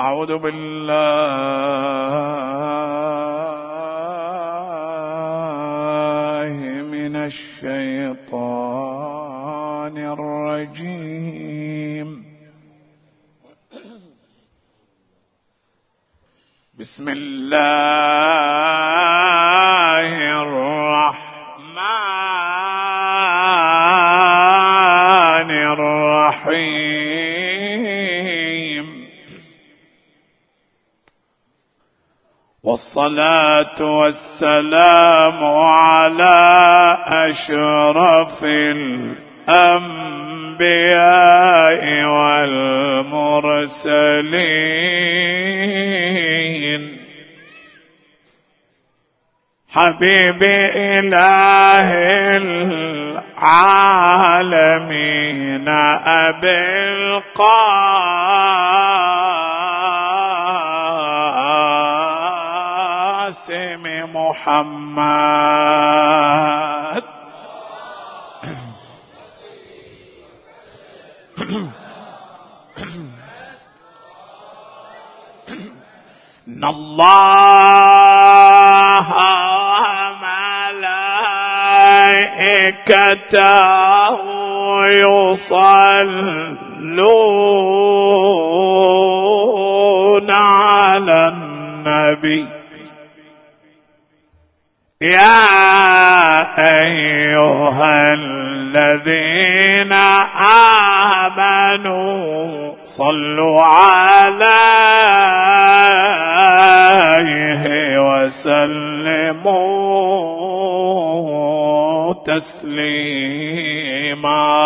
أعوذ بالله من الشيطان الرجيم. بسم الله الرحمن الرحيم. والصلاة والسلام على أشرف الأنبياء والمرسلين، حبيب إله العالمين أبي القاسم محمد. إن الله وملائكته يصلون على النبي يا أيها الذين آمنوا صلوا عليه وسلموا تسليما.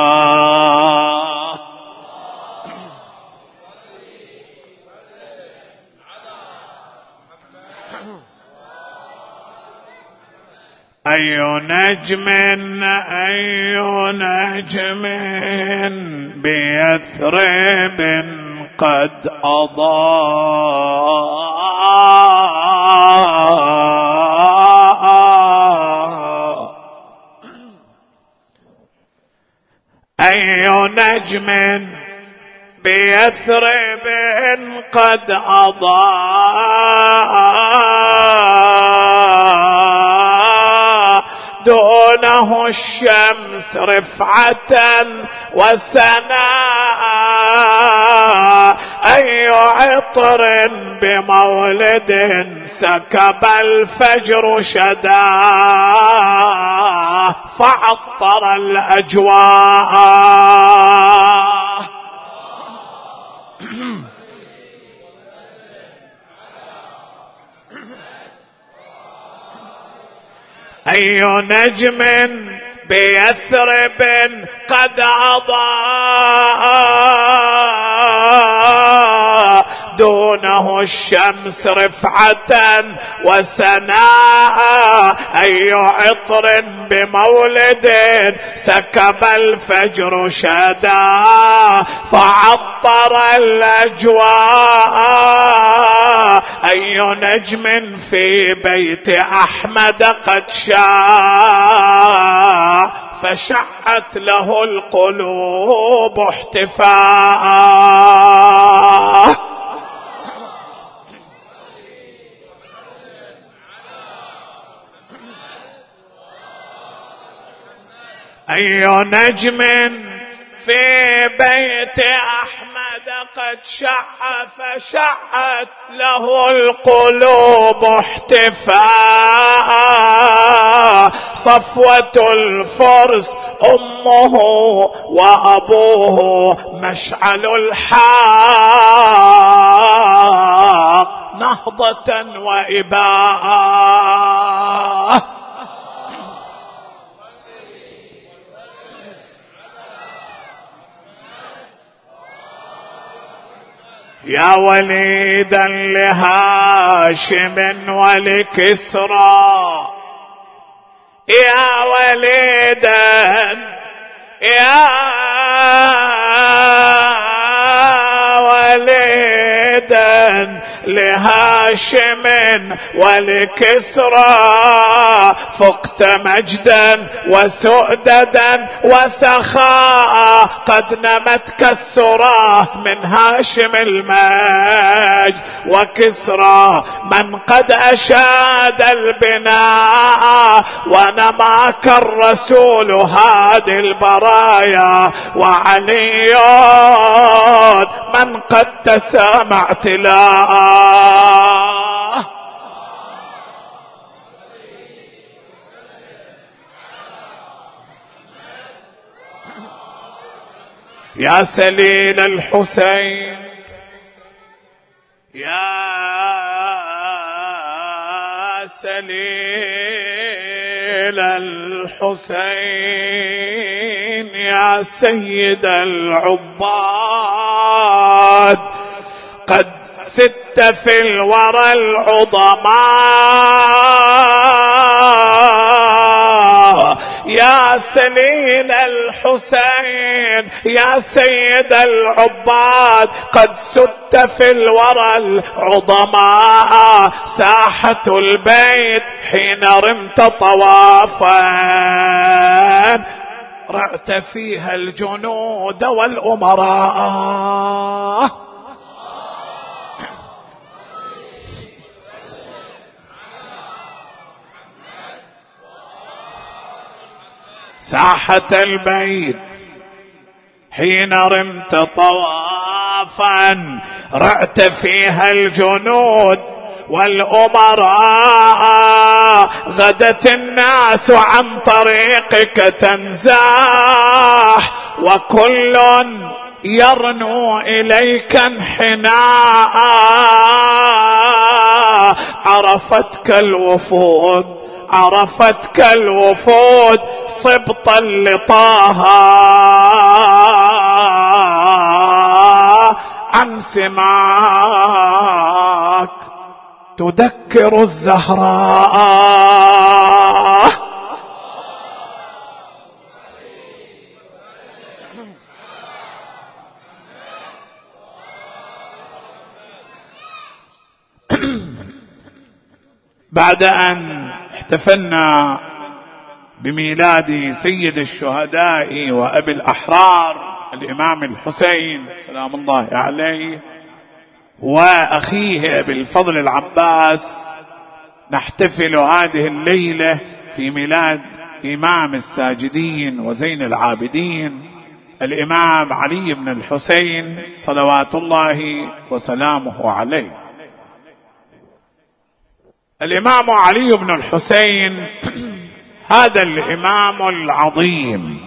أي نجم بيثرب قد أضاء. أي نجم بيثرب قد أضاء، دونه الشمس رفعة وسناء. أي عطر بمولد سكب الفجر شداه فعطر الأجواء. أي نجم بيثرب قد أضاء، دونه الشمس رفعة وسناء. أي عطر بمولد سكب الفجر شداه فعطر الأجواء. أي نجم في بيت أحمد قد شاع فشعت له القلوب احتفاء. أي نجم في بيت أحمد قد شع فشعت له القلوب احتفاء. صفوة الفرس أمه وأبوه مشعل الحاق نهضة وإباء. يا وليدا لهاشم ولكسرى، يا وليدا يا وليدا لهاشم ولكسرى فقت مجدا وسؤددا وسخاء قد نمت كالسرى من هاشم المجد وكسرى من قد أشاد البناء ونماك الرسول هادي البرايا وعلي من قد تسامع اعتلاء. يا سليل الحسين يا سليل الحسين يا سيد العباد قد ست في الورى العظماء يا سليل الحسين يا سيد العباد قد ست في الورى العظماء ساحة البيت حين رمت طوافا رعت فيها الجنود والأمراء. ساحة البيت حين رمت طوافا رعت فيها الجنود والأمراء غدت الناس عن طريقك تنزاح وكل يرنو إليك انحناء عرفتك الوفود صبطا لطه عن سماك تذكر الزهراء. بعد أن احتفلنا بميلاد سيد الشهداء وأبي الأحرار الإمام الحسين سلام الله عليه وأخيه أبي الفضل العباس، نحتفل هذه الليلة في ميلاد إمام الساجدين وزين العابدين الإمام علي بن الحسين صلوات الله وسلامه عليه. الإمام علي بن الحسين هذا الإمام العظيم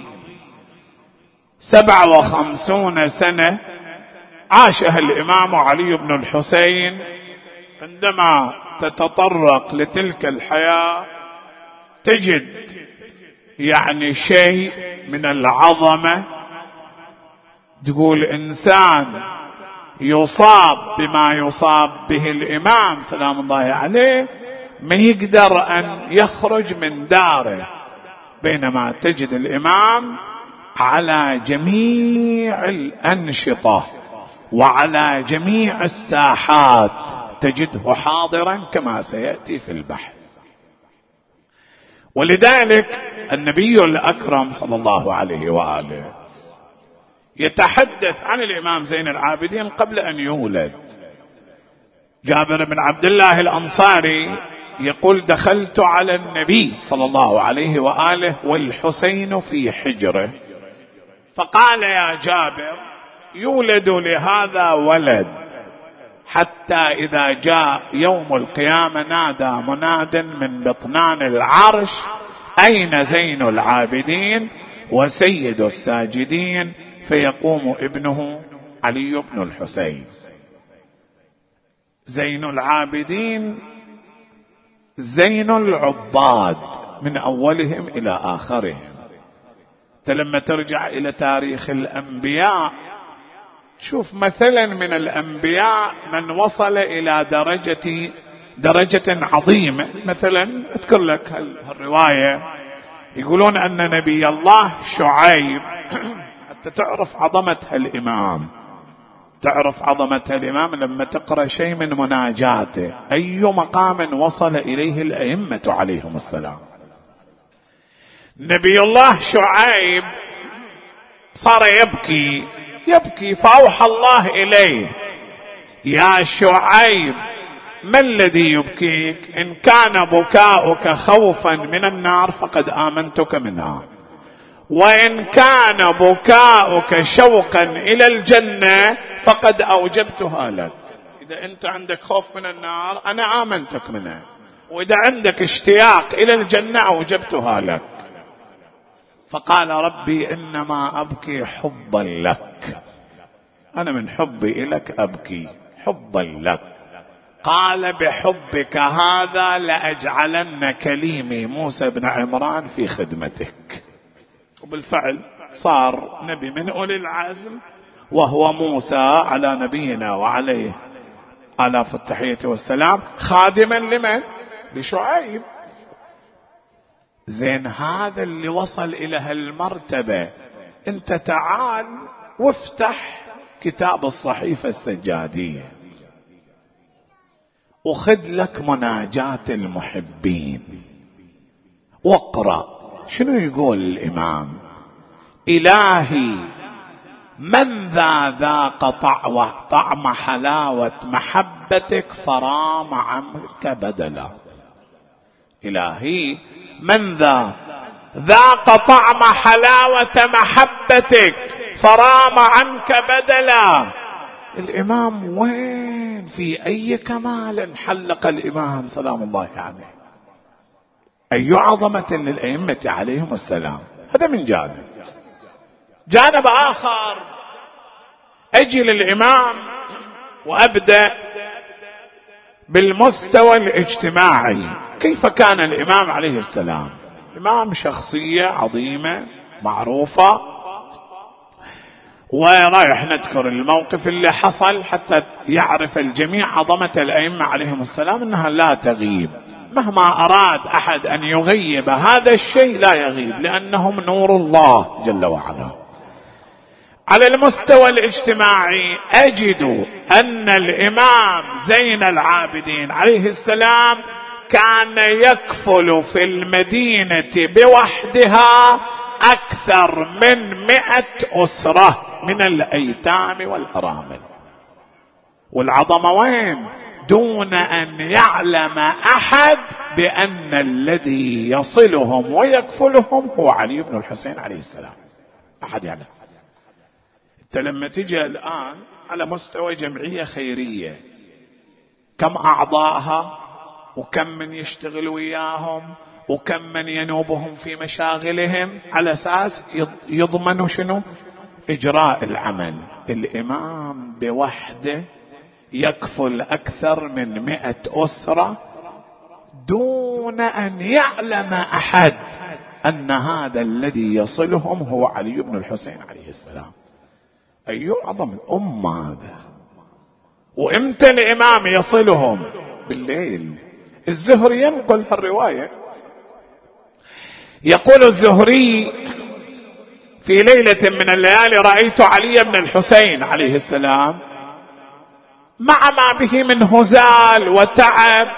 57 سنة عاشها الإمام علي بن الحسين. عندما تتطرق لتلك الحياة تجد يعني شيء من العظمة، تقول إنسان يصاب بما يصاب به الإمام سلام الله عليه ما يقدر أن يخرج من داره، بينما تجد الإمام على جميع الأنشطة وعلى جميع الساحات تجده حاضرا كما سيأتي في البحث. ولذلك النبي الأكرم صلى الله عليه وآله يتحدث عن الإمام زين العابدين قبل أن يولد. جابر بن عبد الله الأنصاري يقول دخلت على النبي صلى الله عليه وآله والحسين في حجره فقال يا جابر يولد لهذا ولد حتى إذا جاء يوم القيامة نادى مناد من بطنان العرش أين زين العابدين وسيد الساجدين فيقوم ابنه علي بن الحسين. زين العابدين زين العباد من أولهم إلى آخرهم. لما ترجع إلى تاريخ الأنبياء تشوف مثلا من الأنبياء من وصل إلى درجة عظيمة. مثلا أذكر لك الرواية يقولون أن نبي الله شعيب حتى تعرف عظمة الإمام تعرف عظمة الإمام لما تقرأ شيء من مناجاته، أي مقام وصل إليه الأئمة عليهم السلام. نبي الله شعيب صار يبكي فأوحى الله إليه: يا شعيب ما الذي يبكيك؟ إن كان بكاؤك خوفا من النار فقد آمنتك منها، وإن كان بكاؤك شوقا إلى الجنة فقد أوجبتها لك. إذا أنت عندك خوف من النار أنا آمنتك منها، وإذا عندك اشتياق إلى الجنة أوجبتها لك. فقال: ربي إنما أبكي حبا لك، أنا من حبي إلك أبكي حبا لك. قال: بحبك هذا لأجعلن كليمي موسى بن عمران في خدمتك. وبالفعل صار نبي من أولي العزم، وهو موسى على نبينا وعليه آلاف التحية والسلام، خادما لمن؟ لشعيب. زين، هذا اللي وصل إلى هالمرتبة. انت تعال وافتح كتاب الصحيفة السجادية وخذ لك مناجاة المحبين واقرأ شنو يقول الإمام: إلهي من ذاق طعم حلاوة محبتك فرام عنك بدلا. إلهي من ذاق طعم حلاوة محبتك فرام عنك بدلا. الإمام وين؟ في أي كمال حلق الإمام سلام الله عليه، أي عظمة للأئمة عليهم السلام. هذا من جانب آخر أجي للإمام وأبدأ بالمستوى الاجتماعي. كيف كان الإمام عليه السلام؟ الإمام شخصية عظيمة معروفة، ورايح نذكر الموقف اللي حصل حتى يعرف الجميع عظمة الأئمة عليهم السلام، أنها لا تغيب. مهما أراد أحد أن يغيب هذا الشيء لا يغيب، لأنهم نور الله جل وعلا. على المستوى الاجتماعي أجد أن الإمام زين العابدين عليه السلام كان يكفل في المدينة بوحدها أكثر من 100 أسرة من الأيتام والأرامل. والعظمة وين؟ دون أن يعلم أحد بأن الذي يصلهم ويكفلهم هو علي بن الحسين عليه السلام. أحد يعلم؟ أنت لما تجي الآن على مستوى جمعية خيرية، كم أعضائها وكم من يشتغل وياهم وكم من ينوبهم في مشاغلهم على أساس يضمنوا شنو؟ إجراء العمل. الإمام بوحده يكفل أكثر من 100 أسرة دون أن يعلم أحد أن هذا الذي يصلهم هو علي بن الحسين عليه السلام. أي عظم الأمة هذا! وإمتى الإمام يصلهم؟ بالليل. الزهري ينقل الرواية، يقول الزهري: في ليلة من الليالي رأيت علي بن الحسين عليه السلام مع ما به من هزال وتعب،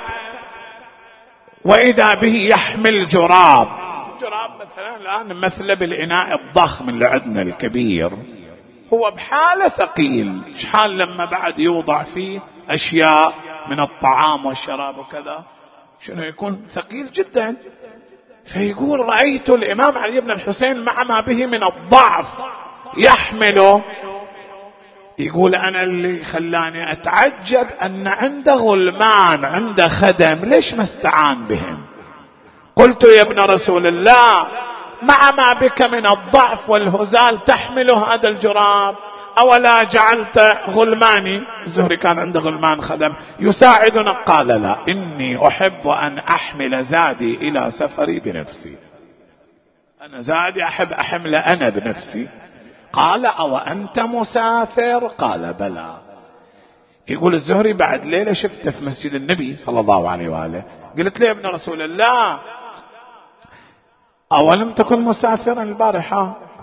وإذا به يحمل جراب مثلا الآن مثل بالإناء الضخم اللي عندنا الكبير، هو بحالة ثقيل. شحال لما بعد يوضع فيه أشياء من الطعام والشراب وكذا، شنو يكون ثقيل جدا. فيقول: رأيت الإمام علي بن الحسين مع ما به من الضعف يحمله. يقول: أنا اللي خلاني أتعجب أن عنده غلمان، عنده خدم، ليش ما استعان بهم؟ قلت: يا ابن رسول الله، مع ما بك من الضعف والهزال تحمله هذا الجراب، أولا جعلت غلماني؟ الزهري كان عنده غلمان خدم يساعدنا. قال: لا، إني أحب أن أحمل زادي إلى سفري بنفسي، أنا زادي أحب أحمل أنا بنفسي. قال: أو أنت مسافر؟ قال: بلى. يقول الزهري: بعد ليلة شفته في مسجد النبي صلى الله عليه وآله، قلت له: يا ابن رسول الله، أولم تكن مسافرا البارحة؟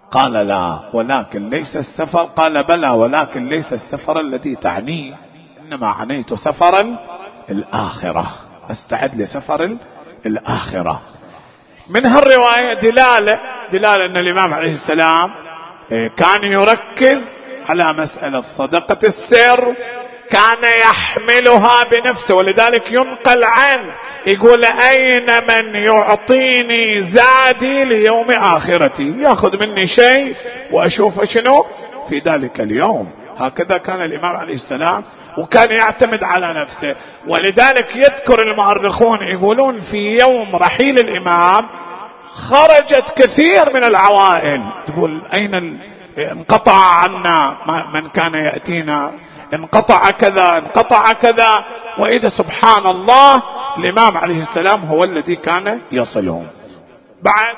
قال لا ولكن ليس السفر، قال بلى ولكن ليس السفر الذي تعنيه، إنما عنيت سفرا الآخرة، استعد لسفر الآخرة. من هالرواية دلالة أن الإمام عليه السلام كان يركز على مسألة صدقة السر، كان يحملها بنفسه، ولذلك ينقل عنه يقول أين من يعطيني زادي ليوم آخرتي، يأخذ مني شيء وأشوف شنو في ذلك اليوم. هكذا كان الإمام عليه السلام، وكان يعتمد على نفسه. ولذلك يذكر المؤرخون يقولون في يوم رحيل الإمام خرجت كثير من العوائل، تقول أين انقطع عنا من كان يأتينا، انقطع كذا انقطع كذا، وإذا سبحان الله الإمام عليه السلام هو الذي كان يصلهم. بعد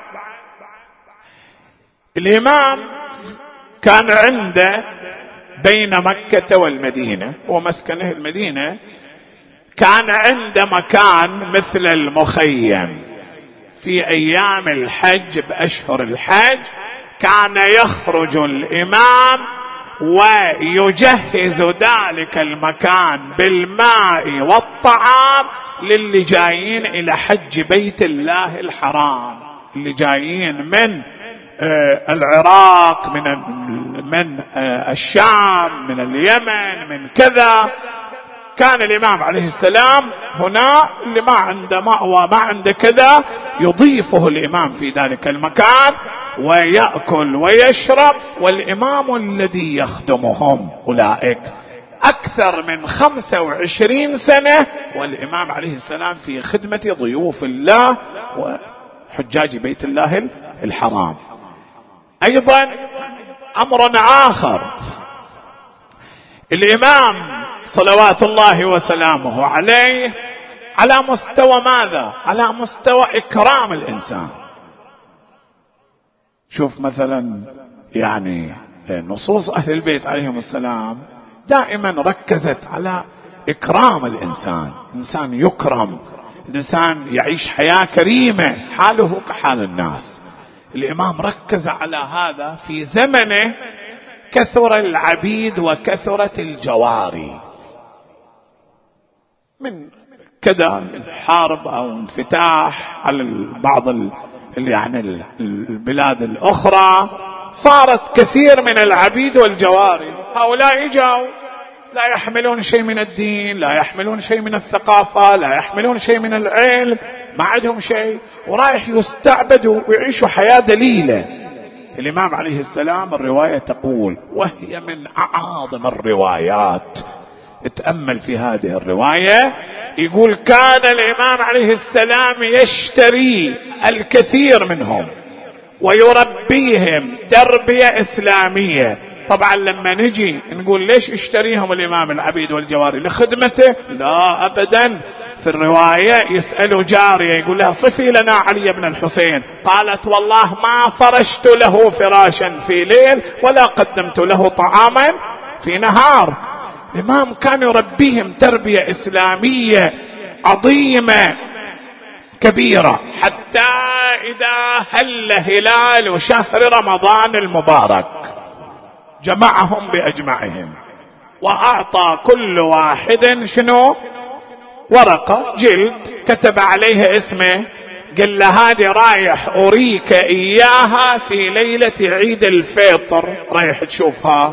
الإمام كان عنده بين مكة والمدينة ومسكنه المدينة، كان عنده مكان مثل المخيم في أيام الحج بأشهر الحج، كان يخرج الإمام ويجهز ذلك المكان بالماء والطعام للي جايين إلى حج بيت الله الحرام، اللي جايين من العراق، من الشام، من اليمن، من كذا. كان الإمام عليه السلام هنا اللي ما عنده مأوى ما عنده كذا يضيفه الإمام في ذلك المكان ويأكل ويشرب، والإمام الذي يخدمهم أولئك أكثر من 25 سنة، والإمام عليه السلام في خدمة ضيوف الله وحجاج بيت الله الحرام. أيضا أمر آخر، الإمام صلوات الله وسلامه عليه على مستوى ماذا؟ على مستوى إكرام الإنسان. شوف مثلا يعني نصوص أهل البيت عليهم السلام دائما ركزت على إكرام الإنسان، الإنسان يكرم، الإنسان يعيش حياة كريمة حاله كحال الناس. الإمام ركز على هذا في زمنه، كثر العبيد وكثرت الجواري، من كذا حرب أو انفتاح على بعض يعني البلاد الأخرى، صارت كثير من العبيد والجواري. هؤلاء جاءوا لا يحملون شيء من الدين، لا يحملون شيء من الثقافة، لا يحملون شيء من العلم، ما عندهم شيء، ورايح يستعبدوا ويعيشوا حياة دليلة. الإمام عليه السلام الرواية تقول، وهي من أعظم الروايات، اتأمل في هذه الرواية، يقول كان الإمام عليه السلام يشتري الكثير منهم ويربيهم تربية إسلامية. طبعا لما نجي نقول ليش اشتريهم الإمام العبيد والجواري؟ لخدمته؟ لا أبدا. في الرواية يسأل جارية يقول لها صفي لنا علي بن الحسين، قالت والله ما فرشت له فراشا في ليل ولا قدمت له طعاما في نهار. الإمام كان يربيهم تربية إسلامية عظيمة كبيرة، حتى إذا هل هلال شهر رمضان المبارك جمعهم بأجمعهم وأعطى كل واحد شنو؟ ورقة جلد كتب عليها اسمه، قال له هذه رايح أريك إياها في ليلة عيد الفطر، رايح تشوفها.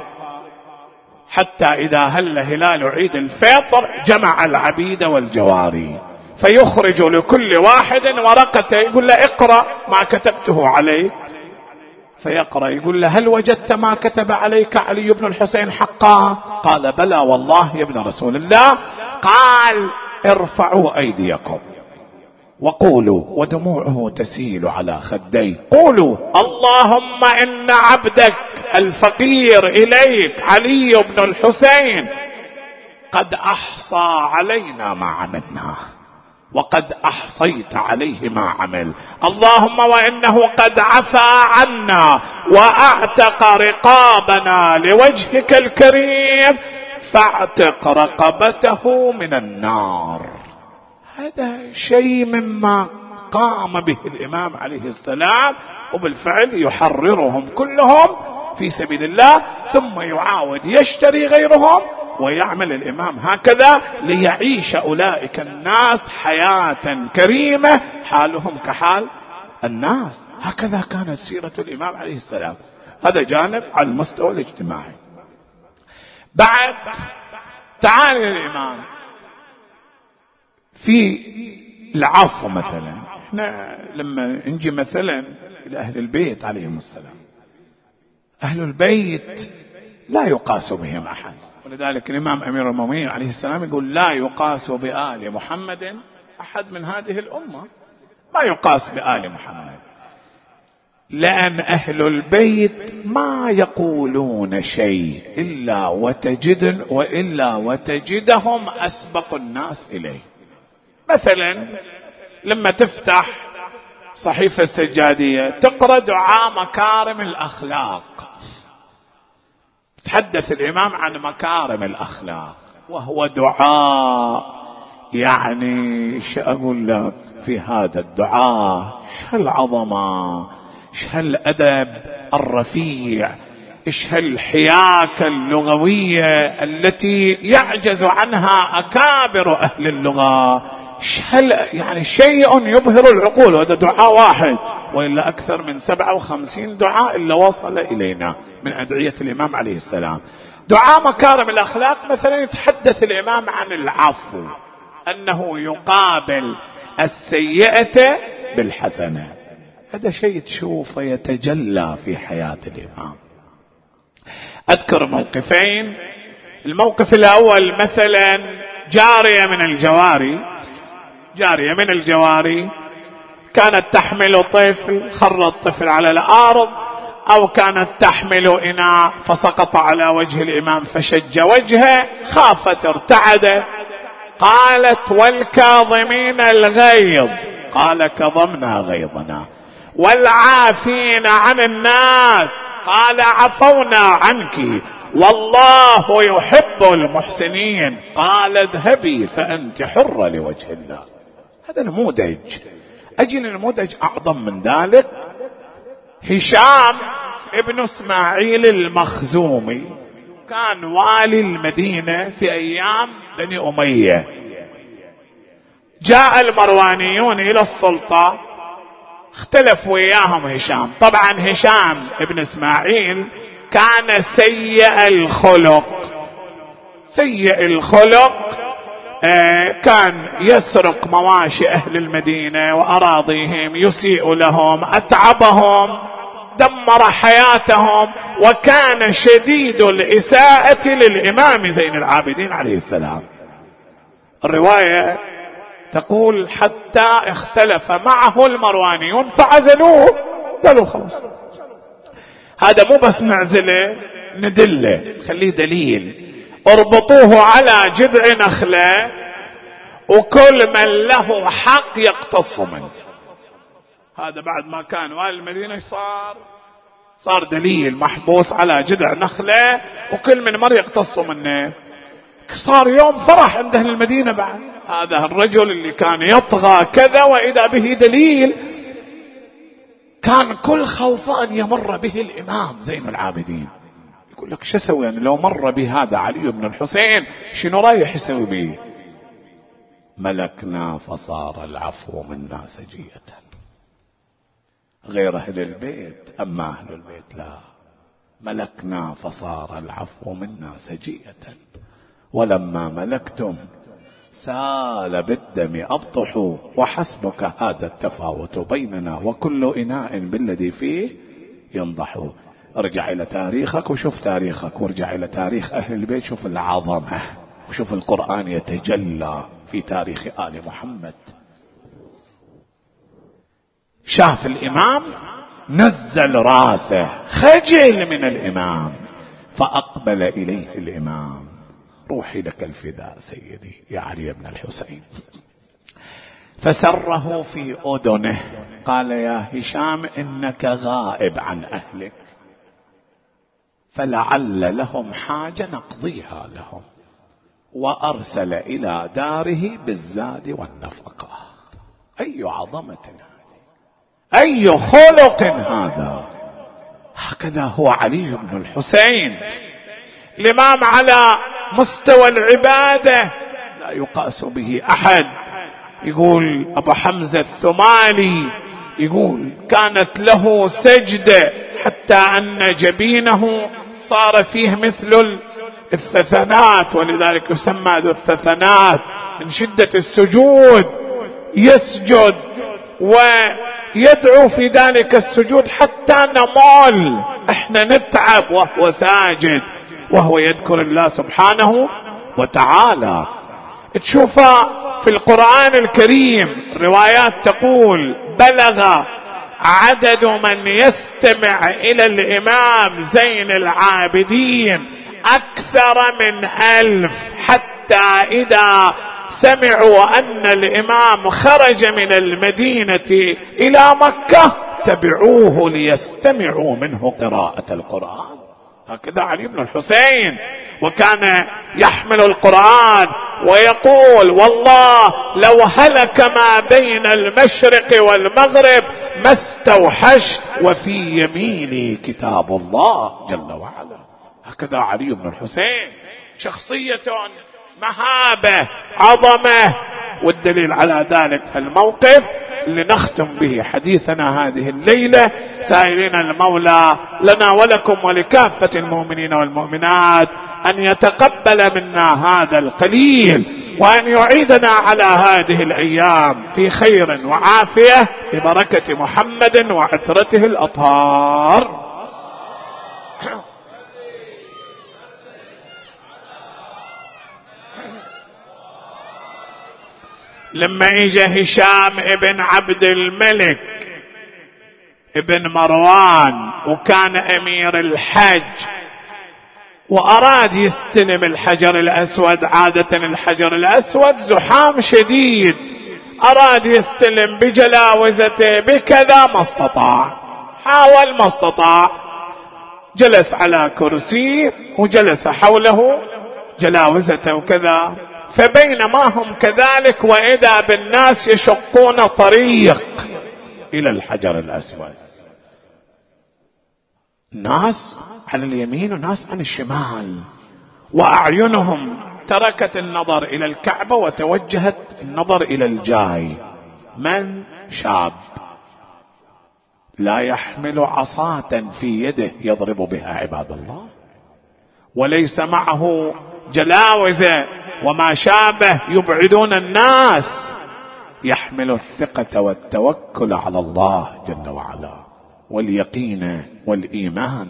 حتى إذا هل هلال عيد الفطر جمع العبيد والجواري، فيخرج لكل واحد ورقته، يقول له اقرأ ما كتبته عليك، فيقرأ، يقول له هل وجدت ما كتب عليك علي بن الحسين حقا؟ قال بلى والله يا ابن رسول الله. قال ارفعوا أيديكم وقولوا، ودموعه تسيل على خديه، قولوا اللهم إن عبدك الفقير إليك علي بن الحسين قد أحصى علينا ما عملنا وقد أحصيت عليه ما عمل، اللهم وإنه قد عفى عنا وأعتق رقابنا لوجهك الكريم فاعتق رقبته من النار. هذا شيء مما قام به الإمام عليه السلام وبالفعل يحررهم كلهم في سبيل الله، ثم يعاود يشتري غيرهم، ويعمل الإمام هكذا ليعيش أولئك الناس حياة كريمة حالهم كحال الناس. هكذا كانت سيرة الإمام عليه السلام. هذا جانب على المستوى الاجتماعي. بعد تعالى الإمام في العفو مثلا. احنا لما نجي مثلا إلى أهل البيت عليهم السلام، أهل البيت لا يقاس بهم أحد، ولذلك الإمام أمير المؤمنين عليه السلام يقول لا يقاس بآل محمد أحد من هذه الأمة، ما يقاس بآل محمد، لأن أهل البيت ما يقولون شيء إلا وتجدهم أسبق الناس إليه. مثلا لما تفتح صحيفة السجادية تقرأ دعاء مكارم الأخلاق، تحدث الإمام عن مكارم الأخلاق، وهو دعاء يعني شو أقول لك في هذا الدعاء، شو العظمة، شو الأدب الرفيع، ايش هالحياكة اللغوية التي يعجز عنها أكابر أهل اللغة، يعني شيء يبهر العقول. وهذا دعاء واحد وإلا أكثر من 57 دعاء إلا وصل إلينا من أدعية الإمام عليه السلام. دعاء مكارم الأخلاق مثلا يتحدث الإمام عن العفو، أنه يقابل السيئة بالحسنة. هذا شيء تشوفه يتجلى في حياة الإمام. أذكر موقفين. الموقف الأول مثلا جارية من الجواري كانت تحمل طفل، خر الطفل على الأرض، أو كانت تحمل إناء فسقط على وجه الإمام فشج وجهه، خافت ارتعدت، قالت والكاظمين الغيظ، قال كظمنا غيظنا، والعافين عن الناس، قال عفونا عنك، والله يحب المحسنين، قال اذهبي فأنت حرة لوجه الله. هذا نموذج. أجل نموذج أعظم من ذلك. هشام ابن اسماعيل المخزومي كان والي المدينة في أيام بني أمية. جاء المروانيون إلى السلطة، اختلف وياهم هشام. طبعا هشام ابن اسماعيل كان سيء الخلق، كان يسرق مواشي أهل المدينة وأراضيهم، يسيء لهم، أتعبهم، دمر حياتهم، وكان شديد الإساءة للإمام زين العابدين عليه السلام. الرواية تقول حتى اختلف معه المروانيون فعزلوه، قالوا خلاص هذا مو بس نعزله، ندله، خليه دليل، اربطوه على جذع نخلة وكل من له حق يقتص منه. هذا بعد ما كان والي المدينة صار دليل، محبوس على جذع نخلة وكل من مر يقتص منه. صار يوم فرح عند أهل المدينة بعد، هذا الرجل اللي كان يطغى كذا وإذا به دليل. كان كل خوفان يمر به الإمام زين العابدين، يقول لك شو سوي يعني لو مر بهذا علي بن الحسين شنو رايح يسوي به؟ ملكنا فصار العفو منا سجية. غير أهل البيت، أما أهل البيت لا، ملكنا فصار العفو منا سجية، ولما ملكتم سال بالدم أبطحوا، وحسبك هذا التفاوت بيننا وكل إناء بالذي فيه ينضح. ارجع إلى تاريخك وشوف تاريخك، وارجع إلى تاريخ أهل البيت شوف العظمة، وشوف القرآن يتجلى في تاريخ آل محمد. شاف الإمام نزل راسه، خجل من الإمام، فأقبل إليه الإمام، روحي لك الفداء سيدي يا علي بن الحسين. فسره في أذنه، قال يا هشام إنك غائب عن أهلك، فلعل لهم حاجة نقضيها لهم، وأرسل إلى داره بالزاد والنفقة. أي عظمة هذه! أي خلق هذا. هكذا هو علي بن الحسين، الإمام على مستوى العبادة لا يقاس به أحد. يقول أبو حمزة الثمالي، يقول كانت له سجدة حتى أن جبينه صار فيه مثل الثثنات، ولذلك يسمى ذو الثثنات من شدة السجود. يسجد ويدعو في ذلك السجود حتى نمل، احنا نتعب وهو ساجد وهو يذكر الله سبحانه وتعالى. تشوف في القرآن الكريم روايات تقول بلغ عدد من يستمع إلى الإمام زين العابدين أكثر من 1000، حتى إذا سمعوا أن الإمام خرج من المدينة إلى مكة تبعوه ليستمعوا منه قراءة القرآن. هكذا علي بن الحسين، وكان يحمل القرآن ويقول والله لو هلك ما بين المشرق والمغرب ما استوحشت وفي يميني كتاب الله جل وعلا. هكذا علي بن الحسين، شخصية مهابة عظمة. والدليل على ذلك الموقف اللي نختم به حديثنا هذه الليلة، سائلين المولى لنا ولكم ولكافة المؤمنين والمؤمنات أن يتقبل منا هذا القليل، وأن يعيدنا على هذه الأيام في خير وعافية ببركة محمد وعترته الأطهار. لما اجى هشام ابن عبد الملك ابن مروان وكان امير الحج واراد يستلم الحجر الاسود، عادة الحجر الاسود زحام شديد، اراد يستلم بجلاوزته بكذا ما استطاع، حاول ما استطاع، جلس على كرسي وجلس حوله جلاوزته وكذا. فبينما هم كذلك وإذا بالناس يشقون طريق إلى الحجر الأسود، ناس على اليمين وناس عن الشمال، وأعينهم تركت النظر إلى الكعبة وتوجهت النظر إلى الجاي. من؟ شاب لا يحمل عصاة في يده يضرب بها عباد الله، وليس معه جلاوزة وما شابه يبعدون الناس، يحمل الثقة والتوكل على الله جل وعلا واليقين والإيمان.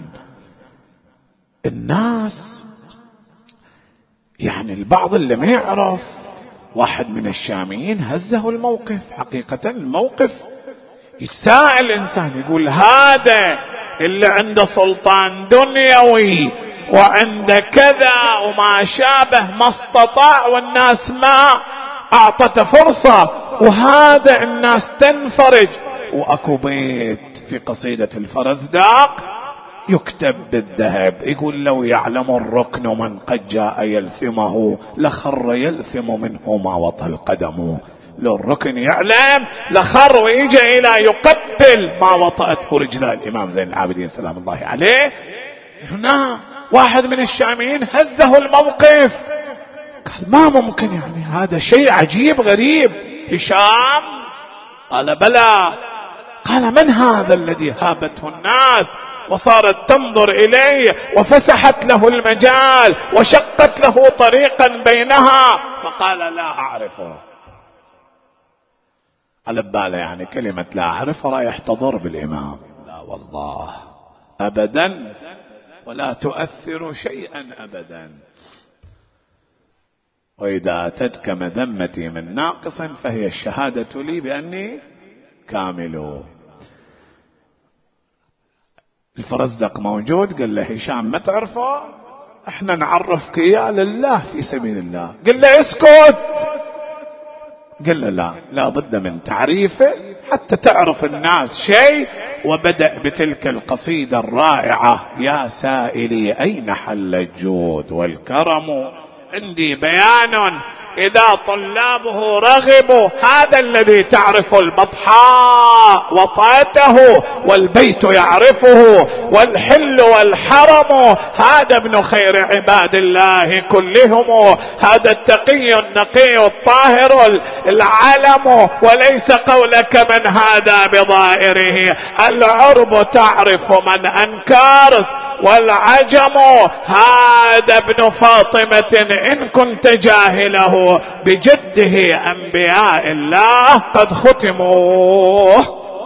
الناس يعني البعض اللي ما يعرف، واحد من الشاميين هزه الموقف، حقيقة الموقف يتساءل الإنسان، يقول هذا اللي عنده سلطان دنيوي وعنده كذا وما شابه ما استطاع، والناس ما أعطت فرصة، وهذا الناس تنفرج. وأكو بيت في قصيدة الفرزداق يكتب بالذهب، يقول لو يعلم الركن من قد جاء يلثمه لخر يلثم منه ما وطى القدم. لو الركن يعلم لخر ويجي إلى يقبل ما وطأته رجلا الإمام زين العابدين سلام الله عليه. هنا واحد من الشاميين هزه الموقف، قال ما ممكن، يعني هذا شيء عجيب غريب. هشام قال بلى. قال من هذا الذي هابته الناس وصارت تنظر إليه وفسحت له المجال وشقت له طريقا بينها؟ فقال لا أعرفه. على باله يعني كلمة لا أعرفه رايح تضر بالإمام. لا والله أبدا، ولا تؤثر شيئا أبدا. وإذا أتتك مذمتي من ناقص فهي الشهادة لي بأني كامل. الفرزدق موجود، قال له هشام ما تعرفه، احنا نعرفك اياه لله في سبيل الله. قال له اسكت. قال له لا بد من تعريفه حتى تعرف الناس شيء. وبدأ بتلك القصيدة الرائعة: يا سائلي أين حل الجود والكرم عندي بيان إذا طلابه رغبوا، هذا الذي تعرف البطحاء وطأته والبيت يعرفه والحل والحرم، هذا ابن خير عباد الله كلهم، هذا التقي النقي الطاهر العلم، وليس قولك من هذا بظاهره. العرب تعرف من أنكرت، والعجم هذا ابن فاطمة إن كنت جاهله بجده أنبياء الله قد ختموا.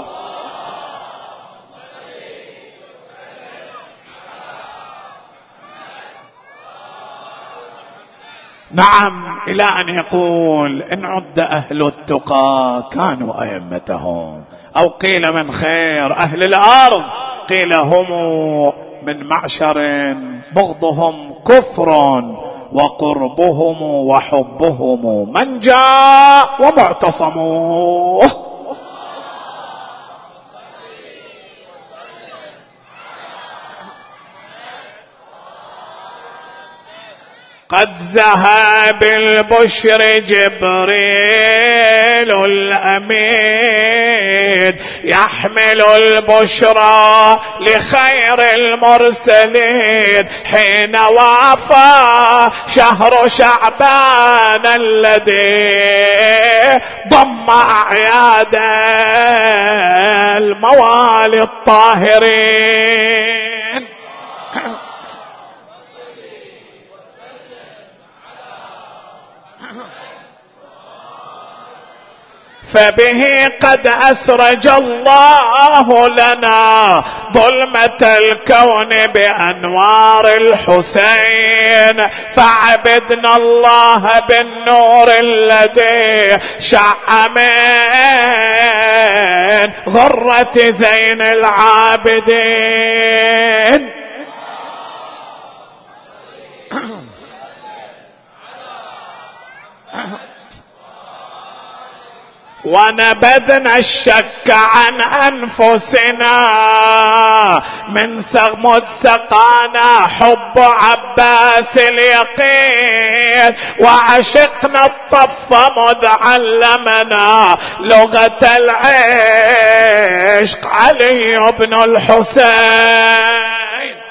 نعم، إلى أن يقول إن عد أهل التقى كانوا أئمتهم، أو قيل من خير أهل الأرض، قيل هم من معشر بغضهم كفر وقربهم وحبهم من جاء ومعتصموه. قد زهى بالبشر جبريل الأمين يحمل البشرى لخير المرسلين، حين وافى شهر شعبان الذي ضم أعياد الموالي الطاهرين. فبه قد أسرج الله لنا ظلمة الكون بأنوار الحسين، فعبدنا الله بالنور الذي شع من غرة زين العابدين. ونبذنا الشك عن أنفسنا من سغمد سقانا حب عباس اليقين، وعشقنا الطف مذ علمنا لغة العشق علي بن الحسين.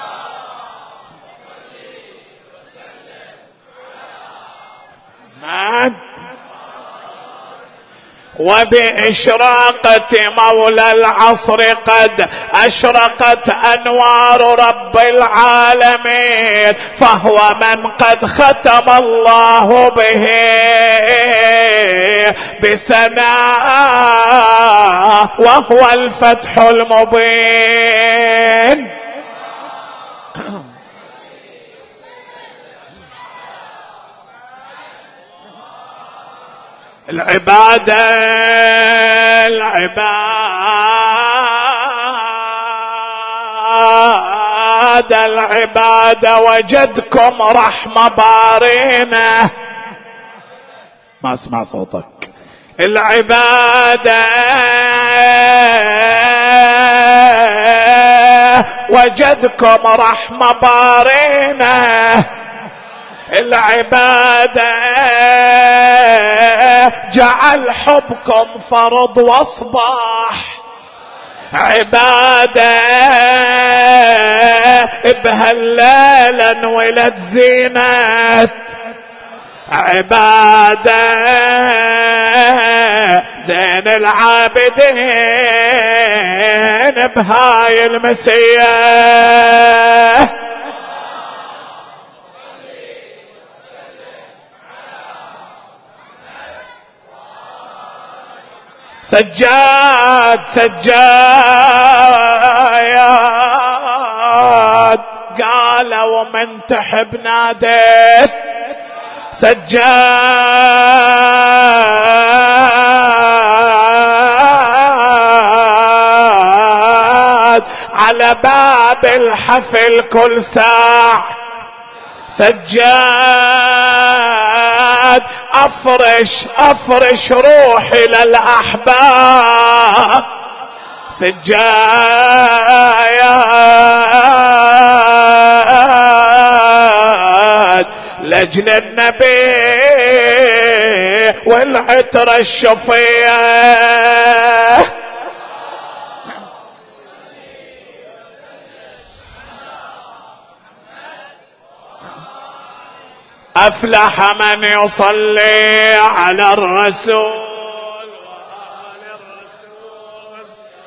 وبإشراقة مولى العصر قد أشرقت أنوار رب العالمين، فهو من قد ختم الله به بسناء، وهو الفتح المبين. العبادة وجدكم رحمة بارينا. ما اسمع صوتك. العبادة وجدكم رحمة بارينا، العبادة جعل حبكم فرض واصبح عبادة، بهالليلة ولد زينة عبادة زين العابدين بهاي المسية. سجاد سجاد قال ومن تحب ناديت، سجاد على باب الحفل كل ساعة، سجاد افرش روحي للأحباب، سجاد لأجل النبي والعترة الشفية. أفلح من يصلي على الرسول وآل الرسول.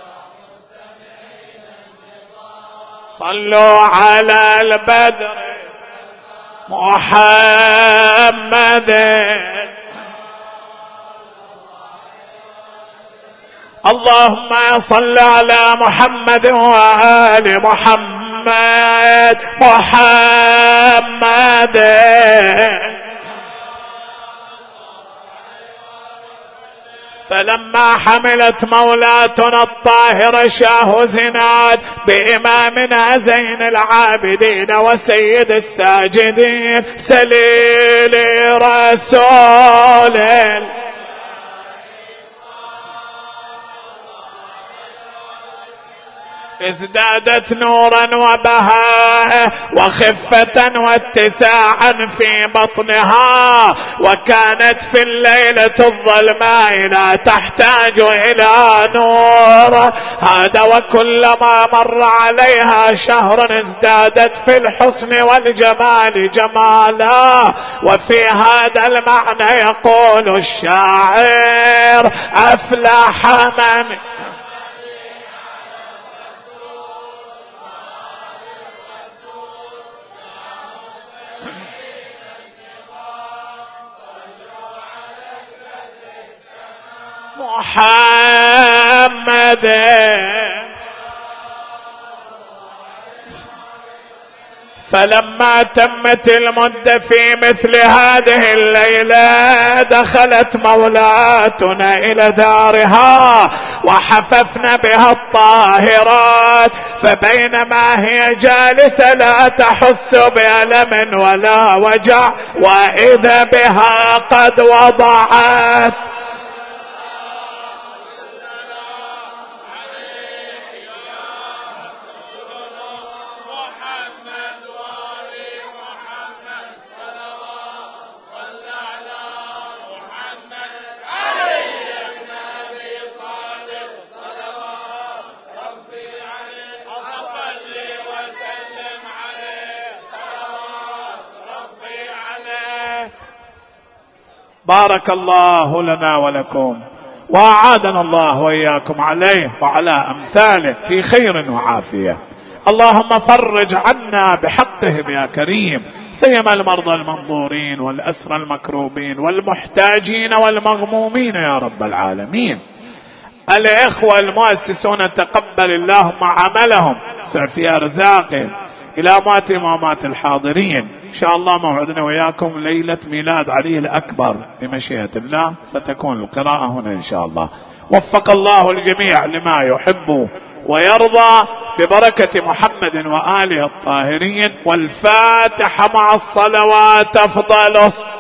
صلوا على البدر محمد. اللهم صل على محمد وآل محمد. محمد فلما حملت مولاتنا الطاهرة شاه زناد بإمامنا زين العابدين وسيد الساجدين سليل رسول ازدادت نورا وبهاء وخفة واتساعا في بطنها، وكانت في الليلة الظلماء لا تحتاج إلى نور. هذا وكلما مر عليها شهر ازدادت في الحسن والجمال جمالا. وفي هذا المعنى يقول الشاعر أفلح من محمد. فلما تمت المدة في مثل هذه الليلة دخلت مولاتنا إلى دارها وحففنا بها الطاهرات، فبينما هي جالسة لا تحس بألم ولا وجع وإذا بها قد وضعت بارك الله لنا ولكم وأعادنا الله وإياكم عليه وعلى أمثاله في خير وعافية. اللهم فرج عنا بحقهم يا كريم، سيما المرضى المنظورين والأسرى المكروبين والمحتاجين والمغمومين يا رب العالمين. الإخوة المؤسسون تقبل اللهم عملهم، سع في أرزاقهم، إلى مات ومات الحاضرين. إن شاء الله موعدنا وياكم ليلة ميلاد علي الأكبر بمشيئة الله، ستكون القراءة هنا إن شاء الله. وفق الله الجميع لما يحب ويرضى ببركة محمد وآله الطاهرين. والفاتحة مع الصلوات أفضل